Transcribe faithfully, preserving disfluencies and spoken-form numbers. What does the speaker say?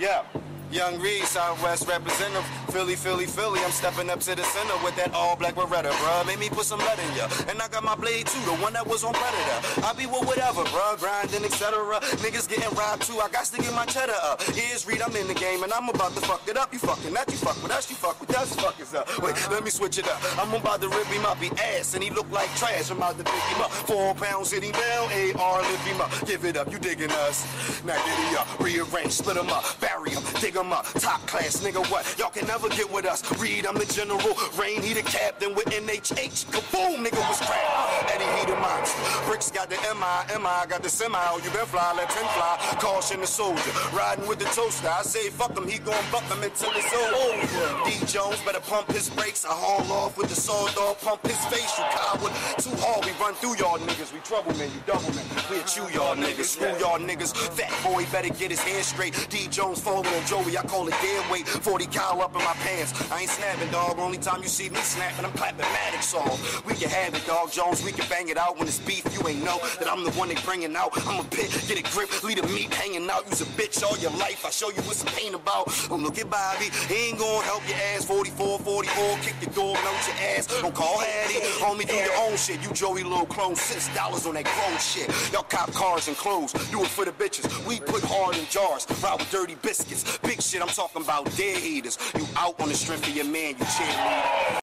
Yeah. Young Reed, Southwest representative, Philly, Philly, Philly. I'm stepping up to the center with that all-black Beretta, bruh. Made me put some lead in ya. And I got my blade too, the one that was on Predator. I be with whatever, bruh, grinding, et cetera. Niggas getting robbed too, I got to get my cheddar up. Here's Reed, I'm in the game, and I'm about to fuck it up. You fucking that, you fuck with us, you fuck with us, fuck is up. Wait, let me switch it up. I'm about to rip him up, he ass, and he look like trash. I'm about to pick him up. Four pounds, hit him down, A R, lift him up. Give it up, you digging us. Now get it up, rearrange, split him up, bury him, dig him up, top class. Nigga, what? Y'all can never get with us. Reed, I'm the general. Rain, he the captain with N H H. Kaboom, nigga was crap. Eddie, he the monster. Bricks got the M I, M I got the semi. You been fly, let ten fly. Caution the soldier. Riding with the toaster. I say fuck him, he gon' buck him until it's over. D. Jones better pump his brakes. I haul off with the sword dog. Pump his face, you coward. Too hard, we run through y'all niggas. We trouble men, you double men. We'll chew y'all niggas. Screw y'all niggas. Fat boy better get his hands straight. D. Jones falling on Joey. I call it dead weight. forty cal up in my pants. I ain't snapping, dog. Only time you see me snapping, I'm clapping Maddox off. We can have it, dog. Jones, we can bang it out when it's beef. You ain't know that I'm the one they bringing out. I'm a pit, get a grip, leave the meat hanging out. You's a bitch all your life. I show you what's some pain about. Oh, look at Bobby. He ain't gonna help your ass. forty-four, forty-four, kick the door, melt your ass. Don't call Hattie. Homie, do your own shit. You Joey little clone. Six dollars on that grown shit. Y'all cop cars and clothes. Do it for the bitches. We put hard in jars. Ride with dirty biscuits. Big shit, I'm talking about dead haters. You out on the strength of your man, you cheerleader.